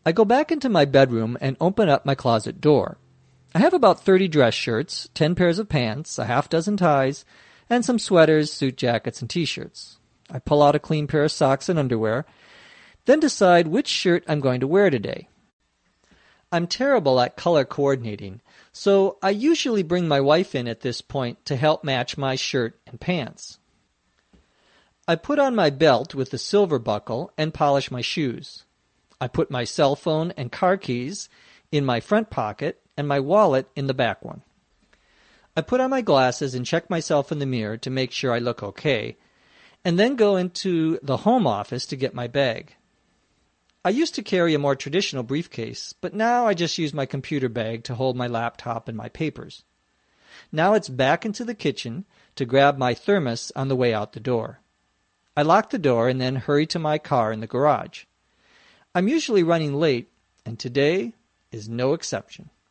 I go back into my bedroom and open up my closet door. I have about 30 dress shirts, 10 pairs of pants, a half dozen ties, and some sweaters, suit jackets, and t-shirts. I pull out a clean pair of socks and underwear, then decide which shirt I'm going to wear today. I'm terrible at color coordinating, so I usually bring my wife in at this point to help match my shirt and pants. I put on my belt with the silver buckle and polish my shoes. I put my cell phone and car keys in my front pocket and my wallet in the back one. I put on my glasses and check myself in the mirror to make sure I look okay, and then go into the home office to get my bag. I used to carry a more traditional briefcase, but now I just use my computer bag to hold my laptop and my papers. Now it's back into the kitchen to grab my thermos on the way out the door. I lock the door and then hurry to my car in the garage. I'm usually running late, and today is no exception.